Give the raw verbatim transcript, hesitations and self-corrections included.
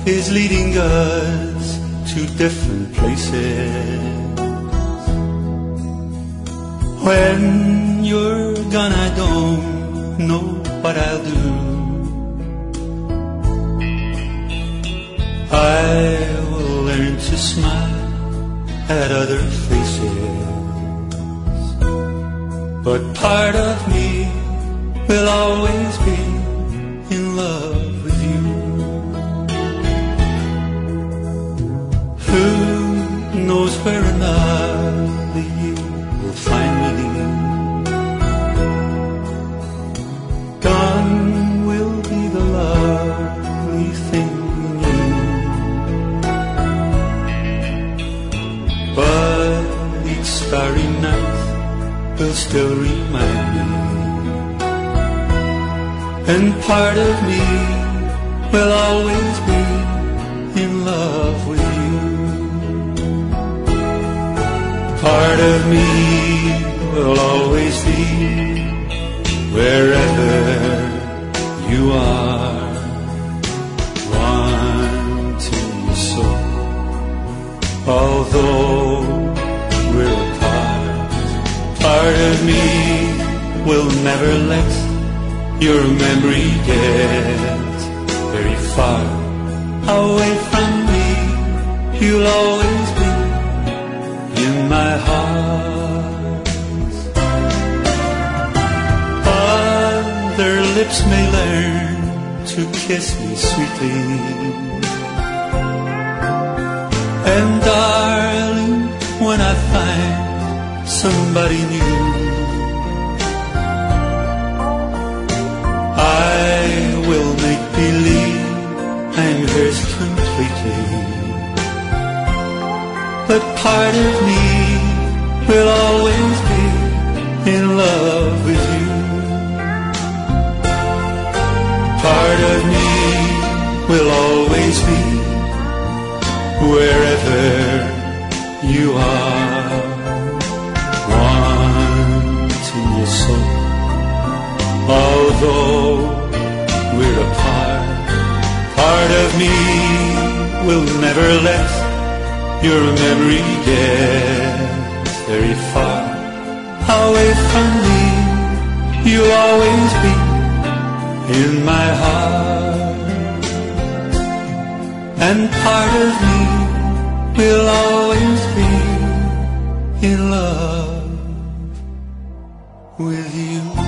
is leading us to different places. When you're gone, I don't know what I'll do. I will learn to smile at other faces, but part of me will always be in love with you. Who knows where another you will find me? Gone will be the lovely thing in you, but each starry night will still remind me, and part of me will always be in love with you. Part of me will always be wherever you are, wanting you so. Although we're apart, part of me will never let your memory get very far away from me. You'll always be in my heart. Other lips may learn to kiss me sweetly, and darling, when I find somebody new, I will make believe I'm hers completely, but part of me will always be in love with you. Part of me will always be wherever you are, wanting you so. Although we're apart, part of me will never let your memory get very far away from me. You'll always be in my heart, and part of me will always be in love with you.